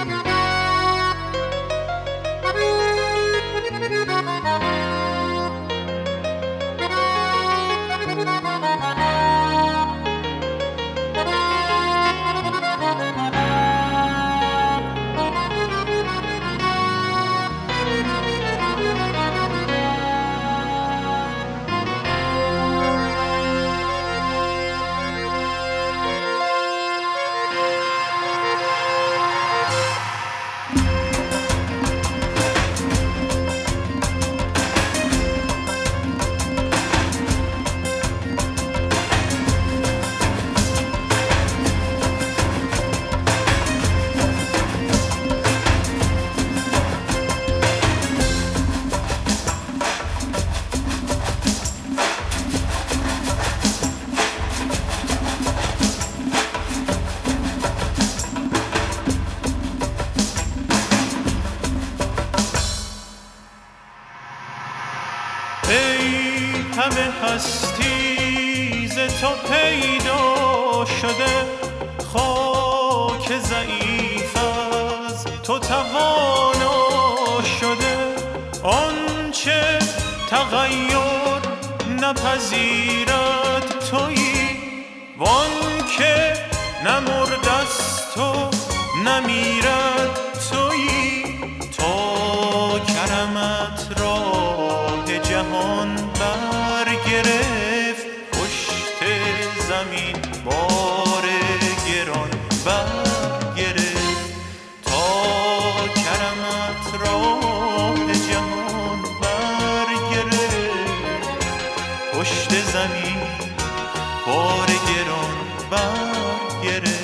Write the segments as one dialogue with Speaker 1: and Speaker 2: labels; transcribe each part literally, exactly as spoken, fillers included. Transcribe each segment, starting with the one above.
Speaker 1: همه هستی ز تو پیدا شده، خاک ضعیف از تو توانا شده. آنچه تغییر نپذیرد تویی، وانکه نمردست و نمیرد تویی. تا کرمت راه جهان برگرفت، پشت زمین بار گران برگرفت. تا کرمت راه جهان برگرفت، پشت زمین بار گران برگرفت.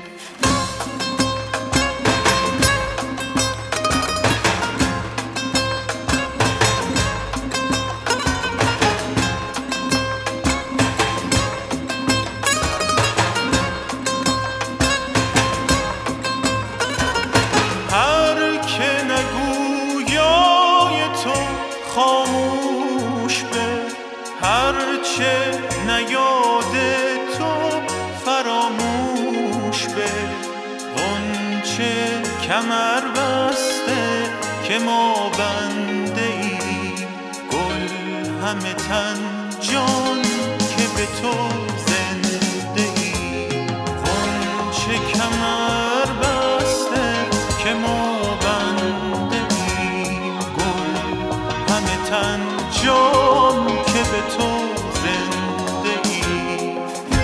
Speaker 1: خاموش به هرچه نیاد تو فراموش به. غنچه کمر بسته که ما بنده ایم، گل همه تن جان که به تو زنده ایم. غنچه کمر بسته که ما تن جان که به تو زنده ای.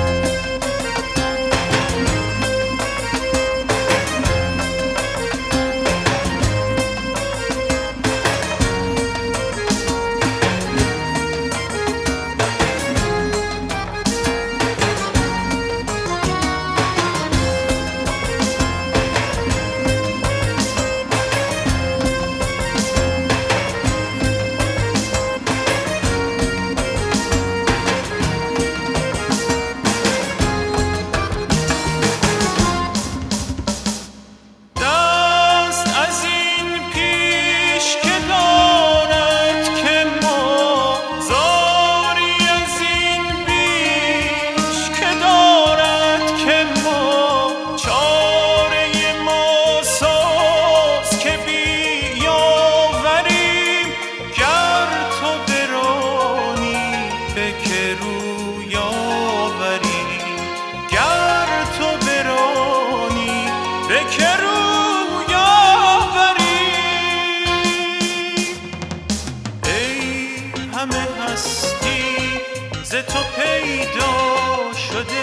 Speaker 1: ز تو پیدا شده،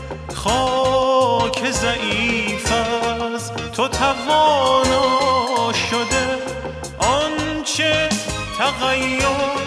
Speaker 1: خاک ضعیف از تو توانا شده. آنچه تغییر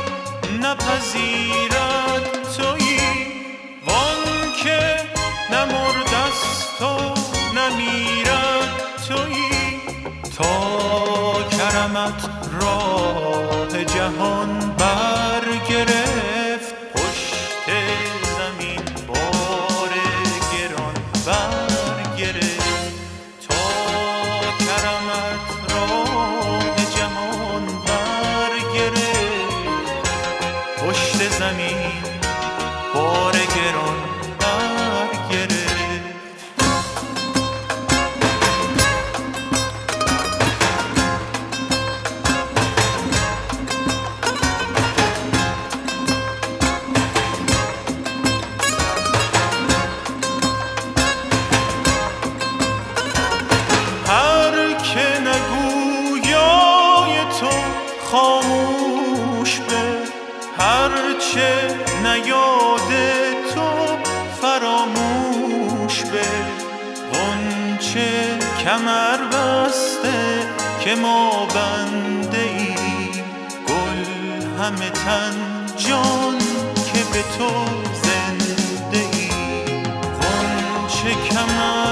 Speaker 1: نپذیرد تویی، وانکه نمردست و نمیرد تویی. تا کرمت راه جهان برگرفت، پشت زمین بار گران برگرفت. تا کرمت راه جهان برگرفت، پشت زمین بار گران برگرفت. گوش به غنچه کمر بسته که ما بنده ایم، گل همه تن جان که به تو زنده ایم. غنچه کمر